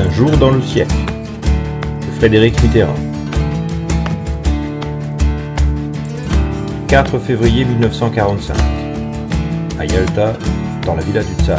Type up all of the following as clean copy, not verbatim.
Un jour dans le siècle de Frédéric Mitterrand. 4 février 1945, à Yalta, dans la villa du Tsar.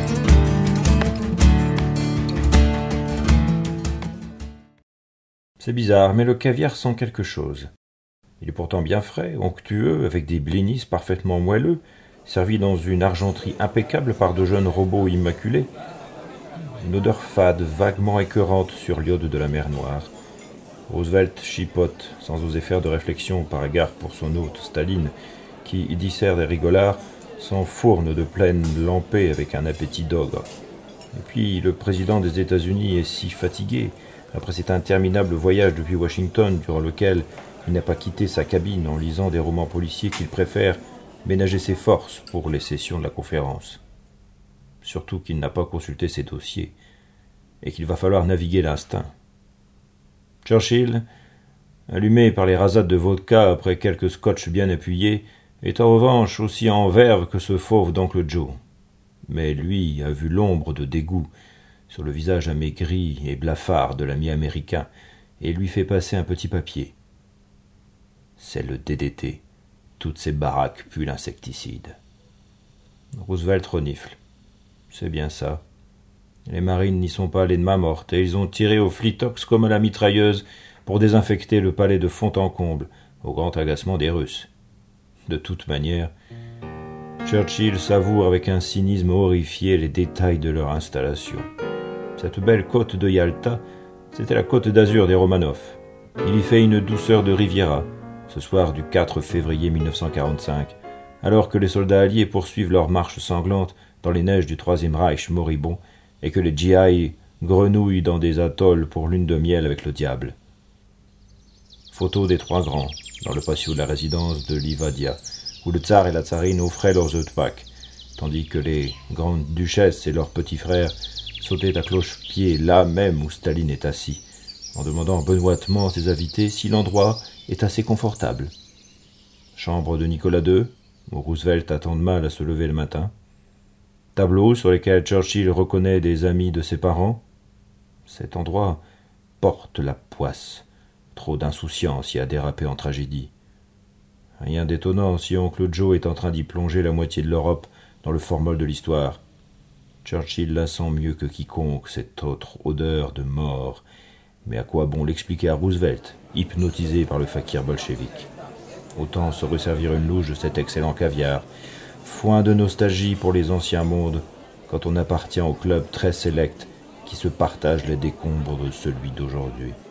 C'est bizarre, mais le caviar sent quelque chose. Il est pourtant bien frais, onctueux, avec des blinis parfaitement moelleux, servis dans une argenterie impeccable par de jeunes robots immaculés. Une odeur fade, vaguement écœurante sur l'iode de la mer Noire. Roosevelt chipote, sans oser faire de réflexion par égard pour son hôte Staline, qui, dissert des rigolards, s'enfourne de pleine lampée avec un appétit d'ogre. Et puis, le président des États-Unis est si fatigué, après cet interminable voyage depuis Washington, durant lequel il n'a pas quitté sa cabine en lisant des romans policiers qu'il préfère ménager ses forces pour les sessions de la conférence. Surtout qu'il n'a pas consulté ses dossiers, et qu'il va falloir naviguer l'instinct. Churchill, allumé par les rasades de vodka après quelques scotch bien appuyés, est en revanche aussi en verve que ce fauve d'Oncle Joe. Mais lui a vu l'ombre de dégoût sur le visage amaigri et blafard de l'ami américain, et lui fait passer un petit papier. C'est le DDT. Toutes ces baraques puent l'insecticide. Roosevelt renifle. C'est bien ça. Les marines n'y sont pas allés de main morte, et ils ont tiré au flitox comme à la mitrailleuse pour désinfecter le palais de fond en comble, au grand agacement des Russes. De toute manière, Churchill savoure avec un cynisme horrifié les détails de leur installation. Cette belle côte de Yalta, c'était la côte d'Azur des Romanov. Il y fait une douceur de Riviera, ce soir du 4 février 1945, alors que les soldats alliés poursuivent leur marche sanglante dans les neiges du Troisième Reich moribond et que les GI grenouillent dans des atolls pour lune de miel avec le diable. Photo des trois grands, dans le patio de la résidence de Livadia, où le tsar et la tsarine offraient leurs œufs de Pâques, tandis que les grandes duchesses et leurs petits frères sautaient à cloche-pied là même où Staline est assis, en demandant benoîtement à ses invités si l'endroit est assez confortable. Chambre de Nicolas II, où Roosevelt a tant de mal à se lever le matin. Tableaux sur lesquels Churchill reconnaît des amis de ses parents. Cet endroit porte la poisse. Trop d'insouciance y a dérapé en tragédie. Rien d'étonnant si Oncle Joe est en train d'y plonger la moitié de l'Europe dans le formol de l'histoire. Churchill la sent mieux que quiconque, cette autre odeur de mort. Mais à quoi bon l'expliquer à Roosevelt, hypnotisé par le fakir bolchevique? Autant se resservir une louche de cet excellent caviar. Foin de nostalgie pour les anciens mondes, quand on appartient au club très sélect qui se partage les décombres de celui d'aujourd'hui.